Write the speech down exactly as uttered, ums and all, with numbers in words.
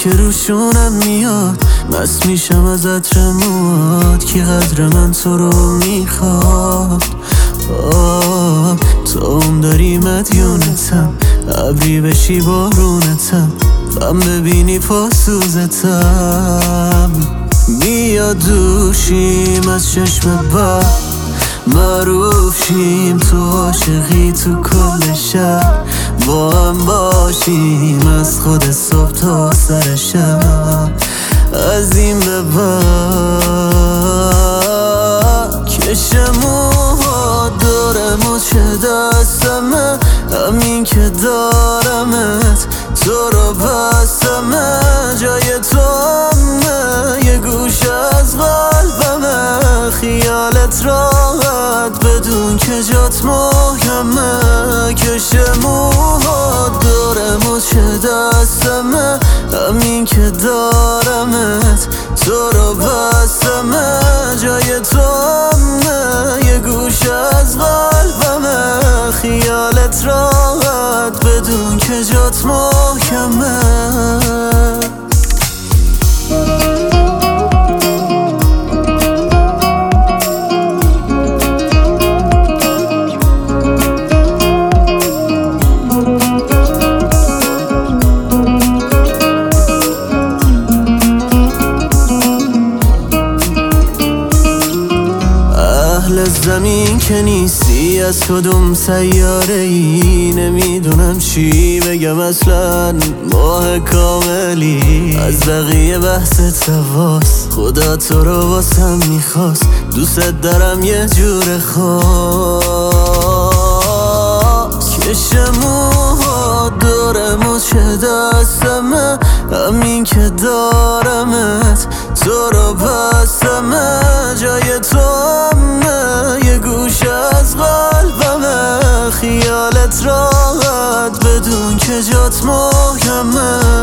که روشونم میاد، مست میشم از عطر موات. کی قدر من تو رو میخواد؟ آه تو اون داری مدیونتم، ابری بشی بارونتم، غم ببینی پاسوزتم. بیا دوشیم از چشم بر، معروف شیم تو عاشقی تو کل شهر. با هم باشیم از خود صبح تا سر شب. از این به بعد کشم موها دارم و چه دستمه، همین که دارمت تو رو بستمه. جای تو همه یه گوش از قلبمه، خیالت راحت بدون که جات محکمه. کشم موها دارم و چه دستمه، همین که دارمت تو رو بستمه. جای تو همه یه گوش از قلبمه، خیالت راحت بدون که جات محکمه. اهل زمین که نیستی، از کدوم سیاره ای؟ نمیدونم چی بگم اصلا، ماه کاملی. از بقیه بحث تواس، خدا تو رو واسم میخواست. دوست دارم یه جور خاص. کشم موها دارم و چه دستمه، همین که دارمت تو رو بستمه. جای تو همه یه گوش از قلبمه، خیالت راحت بدون که جات محکمه.